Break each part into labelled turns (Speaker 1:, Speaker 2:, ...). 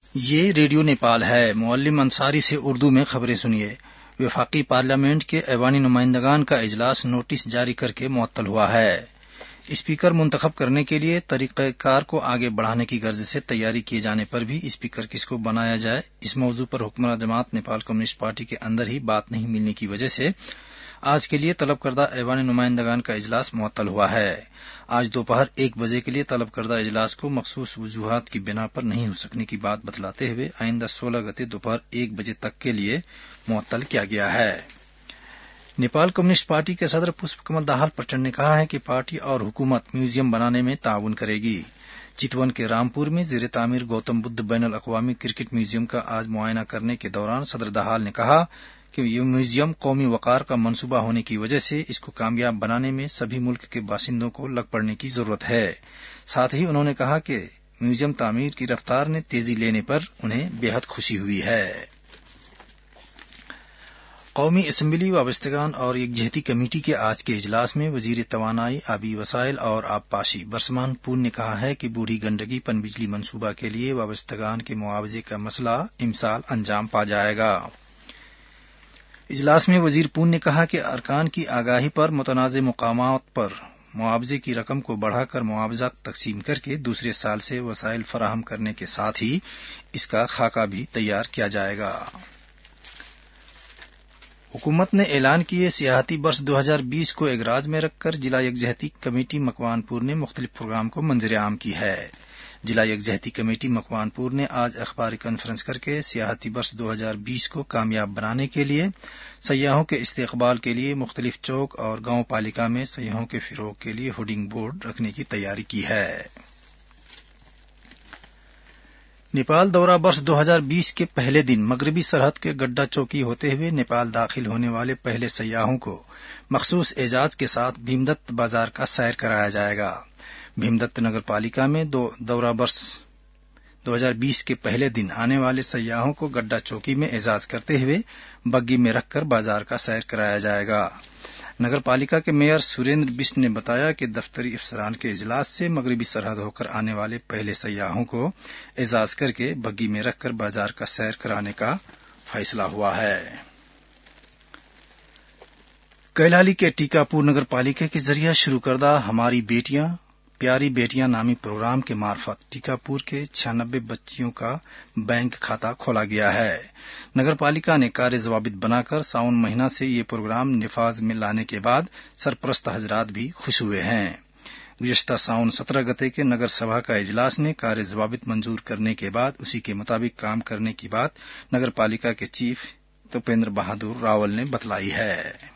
Speaker 1: یہ ریڈیو نیپال ہے۔ معلم انصاری سے اردو میں خبریں سنیے۔ وفاقی پارلیمنٹ کے ایوانی نمائندگان کا اجلاس نوٹس جاری کر کے معطل ہوا ہے۔ اسپیکر منتخب کرنے کے لیے طریقہ کار کو آگے بڑھانے کی غرض سے تیاری کیے جانے پر بھی اسپیکر کس کو بنایا جائے، اس موضوع پر حکمراں جماعت نیپال کمیونسٹ پارٹی کے اندر ہی بات نہیں ملنے کی وجہ سے آج کے لیے طلب کردہ ایوان نمائندگان کا اجلاس معطل ہوا ہے۔ آج دوپہر 1 بجے کے لیے طلب کردہ اجلاس کو مخصوص وجوہات کی بنا پر نہیں ہو سکنے کی بات بتلاتے ہوئے آئندہ 16 گتے دوپہر 1 بجے تک کے لیے معطل کیا گیا ہے۔ نیپال کمیونسٹ پارٹی کے صدر پشپ کمل دہال پٹن نے کہا ہے کہ پارٹی اور حکومت میوزیم بنانے میں تعاون کرے گی۔ چتون کے رامپور میں زیر تعمیر گوتم بدھ بین الاقوامی کرکٹ میوزیم کا آج معائنہ کرنے کے دوران صدر دہال نے کہا کہ یہ میوزیم قومی وقار کا منصوبہ ہونے کی وجہ سے اس کو کامیاب بنانے میں سبھی ملک کے باشندوں کو لگ پڑنے کی ضرورت ہے۔ ساتھ ہی انہوں نے کہا کہ میوزیم تعمیر کی رفتار نے تیزی لینے پر انہیں بے حد خوشی ہوئی ہے۔ قومی اسمبلی وابستگان اور یکجہتی کمیٹی کے آج کے اجلاس میں وزیر توانائی، آبی وسائل اور آبپاشی برسمان پون نے کہا ہے کہ بوڑھی گنڈکی پن بجلی منصوبہ کے لیے وابستگان کے معاوضے کا مسئلہ امسال انجام پا جائے گا۔ اجلاس میں وزیر پون نے کہا کہ ارکان کی آگاہی پر متنازع مقامات پر معاوضے کی رقم کو بڑھا کر معاوضہ تقسیم کر کے دوسرے سال سے وسائل فراہم کرنے کے ساتھ ہی اس کا خاکہ بھی تیار کیا جائے گا۔ حکومت نے اعلان کیے سیاحتی برس 2020 کو اگراج میں رکھ کر ضلع یکجہتی کمیٹی مکوان پور نے مختلف پروگرام کو منظر عام کی ہے۔ ضلع یکجہتی کمیٹی مکوان پور نے آج اخباری کانفرنس کر کے سیاحتی برس 2020 کو کامیاب بنانے کے لیے سیاحوں کے استقبال کے لیے مختلف چوک اور گاؤں پالیکا میں سیاحوں کے فروغ کے لیے ہوڈنگ بورڈ رکھنے کی تیاری کی ہے۔ نیپال دورہ برس 2020 کے پہلے دن مغربی سرحد کے گڈا چوکی ہوتے ہوئے نیپال داخل ہونے والے پہلے سیاحوں کو مخصوص اعزاز کے ساتھ بھیمدت بازار کا سیر کرایا جائے گا۔ بھیمدت نگر پالیکا میں دورہ برس 2020 کے پہلے دن آنے والے سیاحوں کو گڈا چوکی میں اعزاز کرتے ہوئے بگی میں رکھ کر بازار کا سیر کرایا جائے گا۔ نگر پالیکا کے میئر سریندر بسٹ نے بتایا کہ دفتری افسران کے اجلاس سے مغربی سرحد ہو کر آنے والے پہلے سیاحوں کو اعزاز کر کے بگی میں رکھ کر بازار کا سیر کرانے کا فیصلہ ہوا ہے۔ کیلالی کے ٹیکا پور نگر پالیکا کے ذریعہ شروع کردہ ہماری بیٹیاں پیاری بیٹیاں نامی پروگرام کے معرفت ٹیکا پور کے 96 بچیوں کا بینک کھاتہ کھولا گیا ہے۔ نگر پالیکا نے کار ضوابط بنا کر ساون مہینہ سے یہ پروگرام نفاذ میں لانے کے بعد سرپرست حضرات بھی خوش ہوئے ہیں۔ گزشتہ ساون 17 گتے کے نگر سبھا کا اجلاس نے کار ضوابط منظور کرنے کے بعد اسی کے مطابق کام کرنے کی بات نگر پالیکا کے چیف توپیندر بہادر راول نے بتلائی ہے۔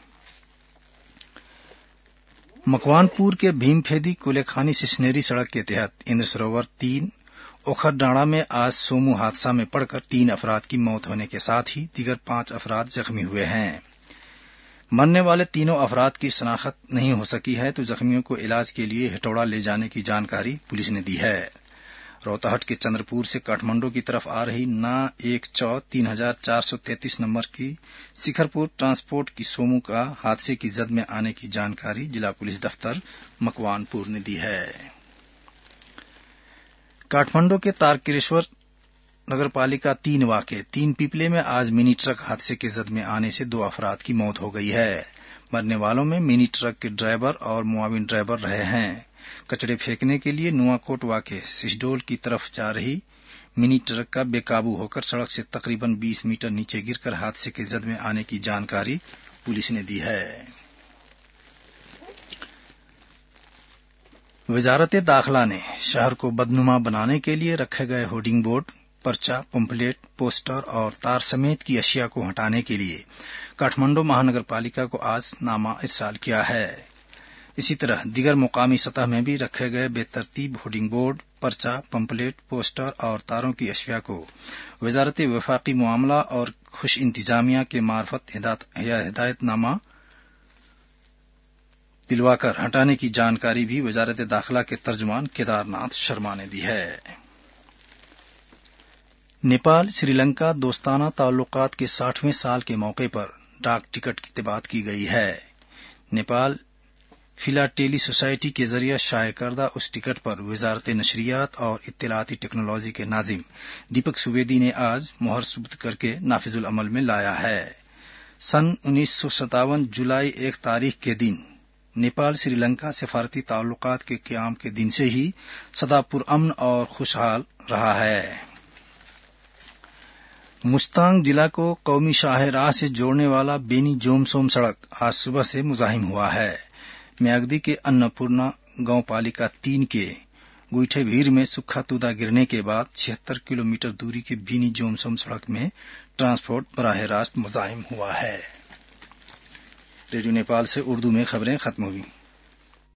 Speaker 1: مکوان پور کے بھیم پھیدی کولے خانی سسنیری سڑک کے تحت اندر سروور 3 اوکھر ڈاڑا میں آج سومو حادثہ میں پڑ کر 3 افراد کی موت ہونے کے ساتھ ہی دیگر 5 افراد زخمی ہوئے ہیں۔ مرنے والے تینوں افراد کی شناخت نہیں ہو سکی ہے تو زخمیوں کو علاج کے لیے ہٹوڑا لے جانے کی جانکاری پولیس نے دی ہے۔ روہتاٹ کے چندرپور سے کاٹھمنڈو کی طرف آ رہی نا 1 نمبر کی سکھرپور ٹرانسپورٹ کی سومو کا حادثے کی زد میں آنے کی جانکاری ضلع پولیس دفتر مکوان پور نے دی ہے۔ کاٹھمنڈو کے تارکیشور نگر پالیکا 3 واقع 3 پیپلے میں آج منی ٹرک حادثے کے زد میں آنے سے 2 افراد کی موت ہو گئی ہے۔ مرنے والوں میں منی ٹرک کے ڈرائیور اور معاون ڈرائیور رہے ہیں۔ کچڑے پھینکنے کے لیے نواکوٹ واقع سسڈول کی طرف جا رہی منی ٹرک کا بے قابو ہو کر سڑک سے تقریباً 20 میٹر نیچے گر کر حادثے کے زد میں آنے کی جانکاری پولیس نے دی ہے۔ وزارت داخلہ نے شہر کو بدنما بنانے کے لیے رکھے گئے ہوڈنگ بورڈ، پرچہ، پمفلیٹ، پوسٹر اور تار سمیت کی اشیاء کو ہٹانے کے لیے کاٹھمنڈو مہانگر پالیکا کو آج نامہ ارسال کیا ہے۔ اسی طرح دیگر مقامی سطح میں بھی رکھے گئے بے ترتیب ہوڈنگ بورڈ، پرچہ، پمفلیٹ، پوسٹر اور تاروں کی اشیاء کو وزارت وفاقی معاملہ اور خوش انتظامیہ کے معرفت ہدایت نامہ دلوا کر ہٹانے کی جانکاری بھی وزارت داخلہ کے ترجمان کیدار ناتھ شرما نے دی ہے۔ نیپال سری لنکا دوستانہ تعلقات کے 60ویں سال کے موقع پر ڈاک ٹکٹ کی طباعت کی گئی ہے۔ نیپال فلاٹیلی سوسائٹی کے ذریعہ شائع کردہ اس ٹکٹ پر وزارت نشریات اور اطلاعاتی ٹیکنالوجی کے ناظم دیپک سویدی نے آج مہر ثبت کر کے نافذ العمل میں لایا ہے۔ سن 1957 جولائی 1 تاریخ کے دن نیپال سری لنکا سفارتی تعلقات کے قیام کے دن سے ہی سدا پرامن اور خوشحال رہا ہے۔ مستانگ ضلع کو قومی شاہراہ سے جوڑنے والا بینی جومسوم سڑک آج صبح سے مزاحم ہوا ہے۔ میاگدی کے اناپورنا گاؤں پالیکا 3 کے گوئٹھے بھیر میں سکھا تودا گرنے کے بعد 76 کلومیٹر دوری کے بینی جومسوم سڑک میں ٹرانسپورٹ براہ راست مزاحم ہوا ہے۔ ریڈیو نیپال سے اردو میں خبریں ختم ہوئی۔